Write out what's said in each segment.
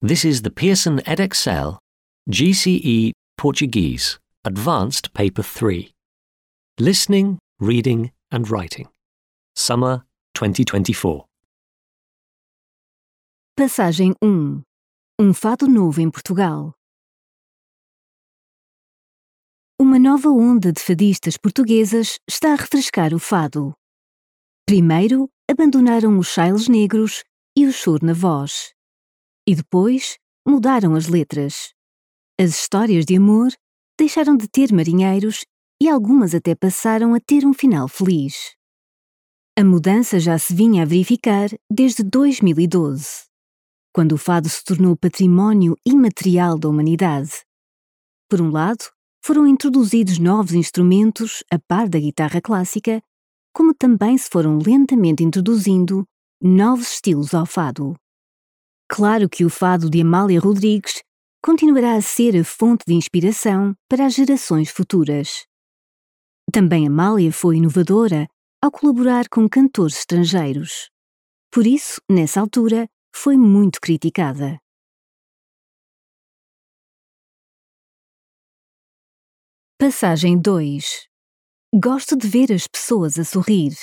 This is the Pearson Edexcel GCE Portuguese Advanced Paper 3. Listening, Reading and Writing. Summer 2024. Passagem 1. Um fado novo em Portugal. Uma nova onda de fadistas portuguesas está a refrescar o fado. Primeiro, abandonaram os chailes negros e o choro na voz. E depois, mudaram as letras. As histórias de amor deixaram de ter marinheiros e algumas até passaram a ter um final feliz. A mudança já se vinha a verificar desde 2012, quando o fado se tornou património imaterial da humanidade. Por um lado, foram introduzidos novos instrumentos a par da guitarra clássica, como também se foram lentamente introduzindo novos estilos ao fado. Claro que o fado de Amália Rodrigues continuará a ser a fonte de inspiração para as gerações futuras. Também Amália foi inovadora ao colaborar com cantores estrangeiros. Por isso, nessa altura, foi muito criticada. Passagem 2. Gosto de ver as pessoas a sorrir.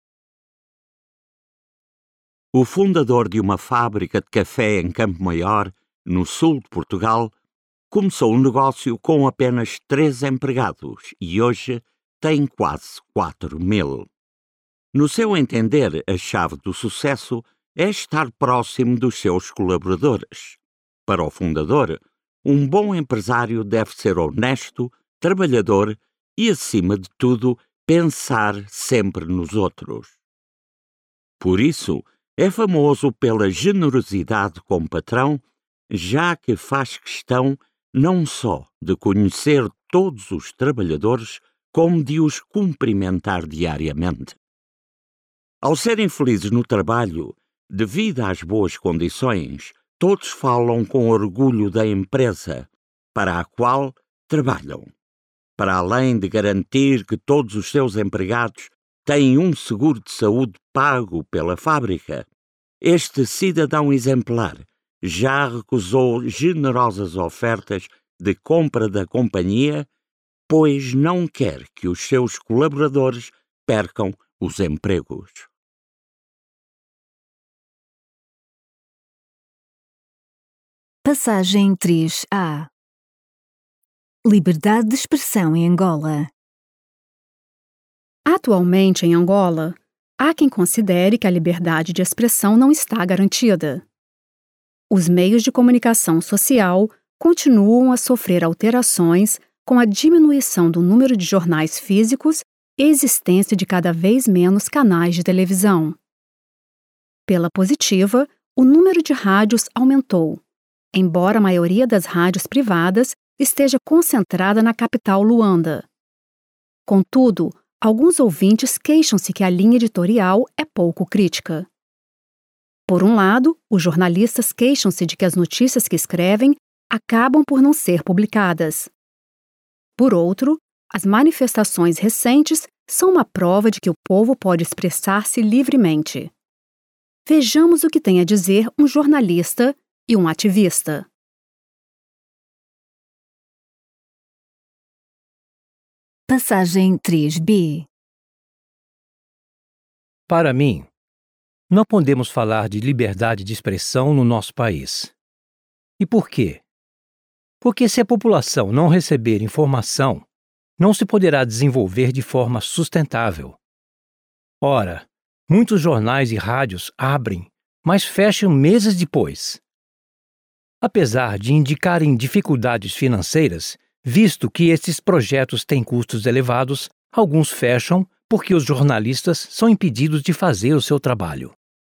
O fundador de uma fábrica de café em Campo Maior, no sul de Portugal, começou um negócio com apenas 3 empregados e hoje tem quase 4.000. No seu entender, a chave do sucesso é estar próximo dos seus colaboradores. Para o fundador, um bom empresário deve ser honesto, trabalhador e, acima de tudo, pensar sempre nos outros. Por isso, é famoso pela generosidade como patrão, já que faz questão não só de conhecer todos os trabalhadores, como de os cumprimentar diariamente. Ao serem felizes no trabalho, devido às boas condições, todos falam com orgulho da empresa para a qual trabalham. Para além de garantir que todos os seus empregados têm um seguro de saúde pago pela fábrica, este cidadão exemplar já recusou generosas ofertas de compra da companhia, pois não quer que os seus colaboradores percam os empregos. Passagem 3A. Liberdade de expressão em Angola. Atualmente, em Angola, há quem considere que a liberdade de expressão não está garantida. Os meios de comunicação social continuam a sofrer alterações com a diminuição do número de jornais físicos e a existência de cada vez menos canais de televisão. Pela positiva, o número de rádios aumentou, embora a maioria das rádios privadas esteja concentrada na capital Luanda. Contudo, alguns ouvintes queixam-se que a linha editorial é pouco crítica. Por um lado, os jornalistas queixam-se de que as notícias que escrevem acabam por não ser publicadas. Por outro, as manifestações recentes são uma prova de que o povo pode expressar-se livremente. Vejamos o que tem a dizer um jornalista e um ativista. Passagem 3B. Para mim, não podemos falar de liberdade de expressão no nosso país. E por quê? Porque se a população não receber informação, não se poderá desenvolver de forma sustentável. Ora, muitos jornais e rádios abrem, mas fecham meses depois. Apesar de indicarem dificuldades financeiras, visto que esses projetos têm custos elevados, alguns fecham porque os jornalistas são impedidos de fazer o seu trabalho.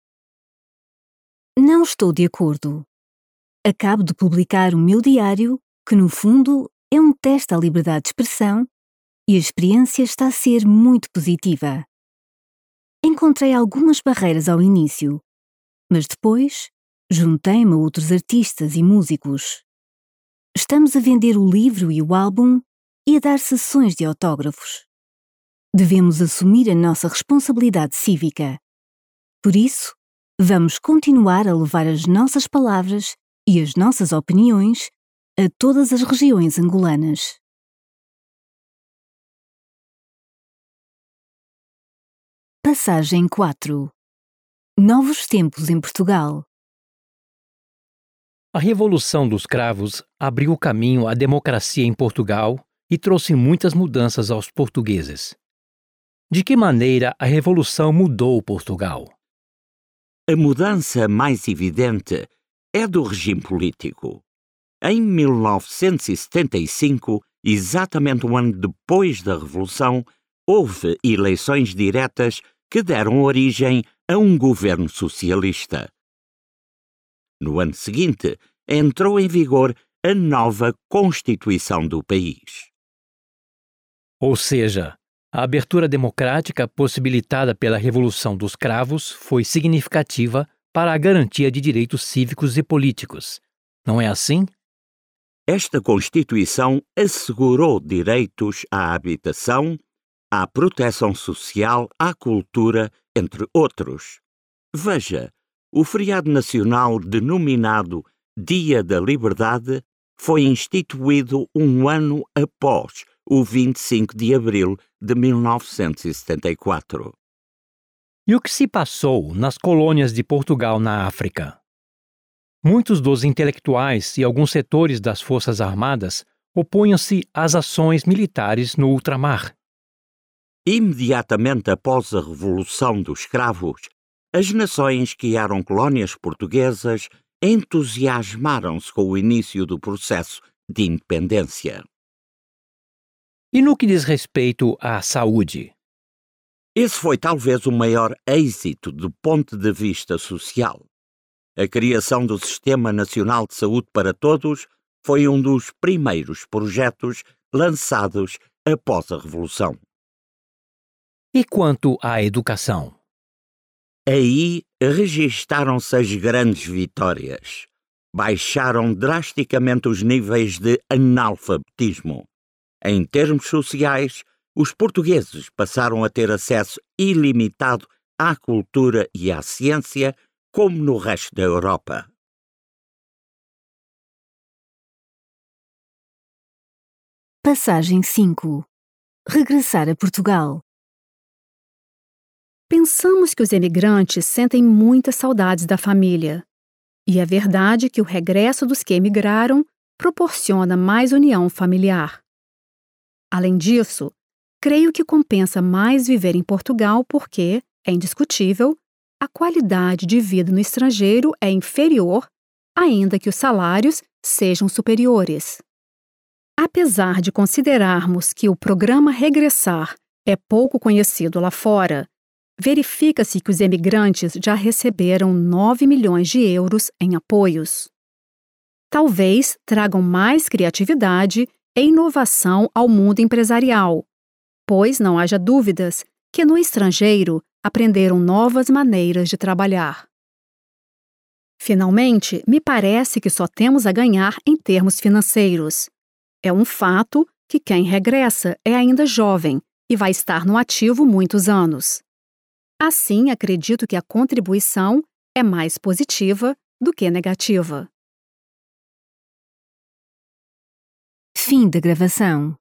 Não estou de acordo. Acabo de publicar o meu diário, que no fundo é um teste à liberdade de expressão, e a experiência está a ser muito positiva. Encontrei algumas barreiras ao início, mas depois juntei-me a outros artistas e músicos. Estamos a vender o livro e o álbum e a dar sessões de autógrafos. Devemos assumir a nossa responsabilidade cívica. Por isso, vamos continuar a levar as nossas palavras e as nossas opiniões a todas as regiões angolanas. Passagem 4. Novos tempos em Portugal. A Revolução dos Cravos abriu o caminho à democracia em Portugal e trouxe muitas mudanças aos portugueses. De que maneira a Revolução mudou Portugal? A mudança mais evidente é do regime político. Em 1975, exatamente um ano depois da Revolução, houve eleições diretas que deram origem a um governo socialista. No ano seguinte, entrou em vigor a nova Constituição do país. Ou seja, a abertura democrática possibilitada pela Revolução dos Cravos foi significativa para a garantia de direitos cívicos e políticos. Não é assim? Esta Constituição assegurou direitos à habitação, à proteção social, à cultura, entre outros. Veja, o feriado nacional denominado Dia da Liberdade foi instituído um ano após o 25 de abril de 1974. E o que se passou nas colônias de Portugal na África? Muitos dos intelectuais e alguns setores das Forças Armadas opunham-se às ações militares no ultramar. Imediatamente após a Revolução dos Cravos, as nações que eram colónias portuguesas entusiasmaram-se com o início do processo de independência. E no que diz respeito à saúde? Esse foi talvez o maior êxito do ponto de vista social. A criação do Sistema Nacional de Saúde para Todos foi um dos primeiros projetos lançados após a Revolução. E quanto à educação? Aí registaram-se as grandes vitórias. Baixaram drasticamente os níveis de analfabetismo. Em termos sociais, os portugueses passaram a ter acesso ilimitado à cultura e à ciência, como no resto da Europa. Passagem 5. Regressar a Portugal. Pensamos que os emigrantes sentem muitas saudades da família. E é verdade que o regresso dos que emigraram proporciona mais união familiar. Além disso, creio que compensa mais viver em Portugal porque, é indiscutível, a qualidade de vida no estrangeiro é inferior, ainda que os salários sejam superiores. Apesar de considerarmos que o programa Regressar é pouco conhecido lá fora, verifica-se que os emigrantes já receberam 9 milhões de euros em apoios. Talvez tragam mais criatividade e inovação ao mundo empresarial, pois não haja dúvidas que no estrangeiro aprenderam novas maneiras de trabalhar. Finalmente, me parece que só temos a ganhar em termos financeiros. É um fato que quem regressa é ainda jovem e vai estar no ativo muitos anos. Assim, acredito que a contribuição é mais positiva do que negativa. Fim da gravação.